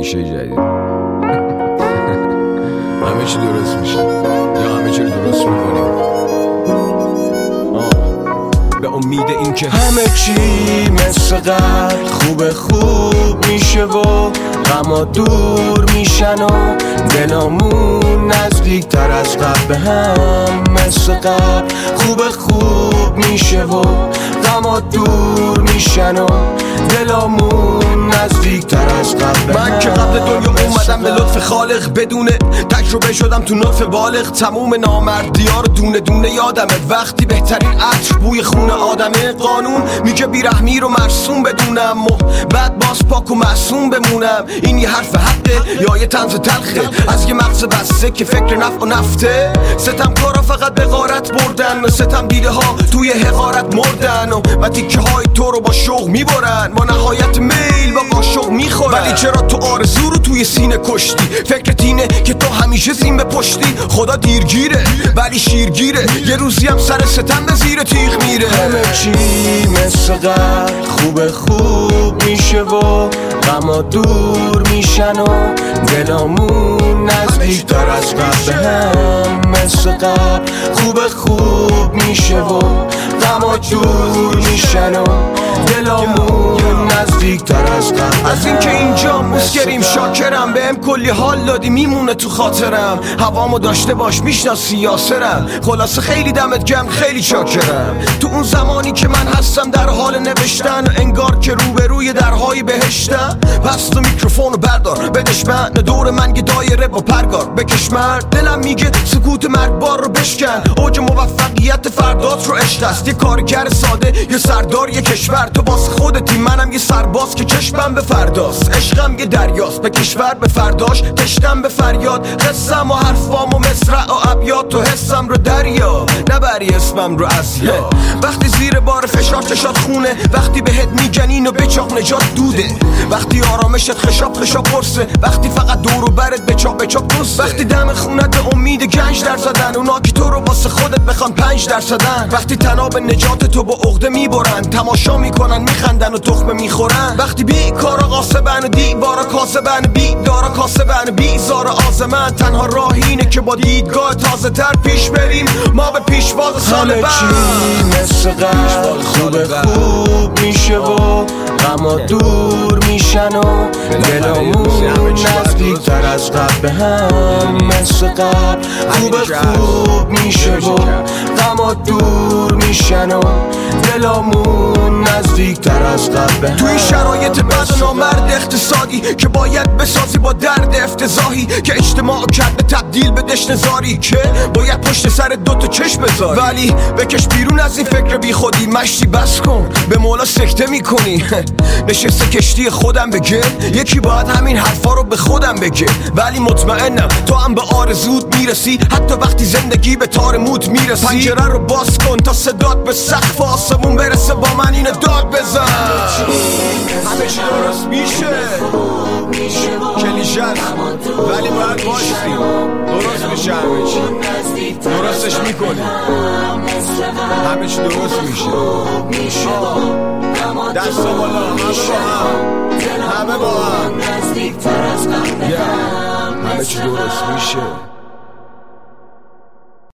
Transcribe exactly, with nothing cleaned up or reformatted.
کلیشه جدید. همه چی درست میشه یا همه چی رو درست میکنیم به امید این که همه چی مثل قبل خوب خوب میشه و غما دور میشن و دلامون نزدیک تر از قبل به هم مثل قبل خوب خوب میشه و غما دور میشن و دلامون نزدیک تر از قبل. من که قبل دنیا اومدم به لطف خالق بدونه تجربه شدم تو نطف بالغ تموم نامردی ها رو دونه دونه یادمه وقتی بهترین عطر بوی خون آدمه قانون میگه بیرحمی رو مرسوم بدونم و بعد باز پاک و معصوم بمونم. این یه حرف حقه یا یه طنز تلخه از یه مغز بسته که فکر نفع و نفته. ستم کارا فقط به غارت بردن و ستم دیده ها توی حقارت مردن و, و تیکه های تو رو با شوق میبرن با نهایت میل با قاشق میخورن. ولی چرا تو آرزو رو توی سینه کشتی؟ فکرت اینه که تو همیشه زین به پشتی. خدا دیرگیره ولی شیرگیره یه روزی هم سر ستم به زیر تیغ میره. همه چی مثل قبل خوب خوب میشه و غما دور میشن و دلامون نزدیک تر از قبل به هم مثل قبل خوب خوب میشه و غما دور میشن و دلامون نزدیک تر از قبل. از این که اینجا مسکریم شاکرم بهم کلی حال دادی میمونه تو خاطرم. هوامو داشته باش میشناسی یاسرم. خلاصه خیلی دمت گرم خیلی شاکرم. تو اون زمانی که من هستم در حال نوشتن انگار که روبروی درهای بهشتم. پس تو میکروفونو بردار بدش من دور من یه دایره با پرگار بکش مرد. دلم میگه سکوت مرگبار رو بشکن. اوج موفقیت فردات رو عشق است. یه کارگر ساده یه سردار یه کشور. تو باز خودتی منم یه سرباز که چشمم به فرداست. عشقم یه دریاست به کشور به فرداش تشتم به فریاد. قصم و حرفام و مصرع و ابیات تو حسم رو دریا نبری اسمم رو ازیا. وقتی زیر بار فشار چشات خونه وقتی بهت میگن اینو بچاق نجات دوده. وقتی آرامشت خشاب خشاب قرصه وقتی فقط دور و برت بچاق بچاق دوسته. وقتی دم خونت به امید گنج در زدن اونا که تو رو واسه خودت بخوان پنج در زدن. وقتی تناب نجات تو با عقده میبرن تماشا میکنن میخندن و تخمه میخورن. وقتی بی کارا قاسبن و دیوارا کاسبن بی دارا کاسبن بیزار آزمن. تنها راه اینه که با دیدگاه تازه تر پیش بریم ما به پیشواز سال بعد. همه چی مثل قبل خوب خوب میشه و غما دور میشن و دلامون نزدیک تر از قبل به هم مثل قبل خوب خوب میشه و غما دور میشن و دلامون نزدیک تر از قبل به هم. توی شرایط بد و نامرد اقتصادی که باید بسازی با درد افتضاحی که اجتماع کرده تبدیل به دشت زاری که باید پشت سر دوتا چشم بذاری. ولی بکش بیرون از این فکر بی خودی مشتی بس کن به مولا سکته میکنی. نشسته کشتی خودم بگه یکی باید همین حرفا رو به خودم بگه. ولی مطمئنم تو هم به آرزوت میرسی حتی وقتی زندگی به تار موت میرسی. پنجره رو باز کن تا صدات به سقف آسمون برسه با من اینو داد بزن. همه چی درست میشه کلیشه ولی باید باشیم درست میشه. همه چی درستش میکنی همه چی درست میشه. دست و بالا همه با هم همه با هم همه چی درست میشه.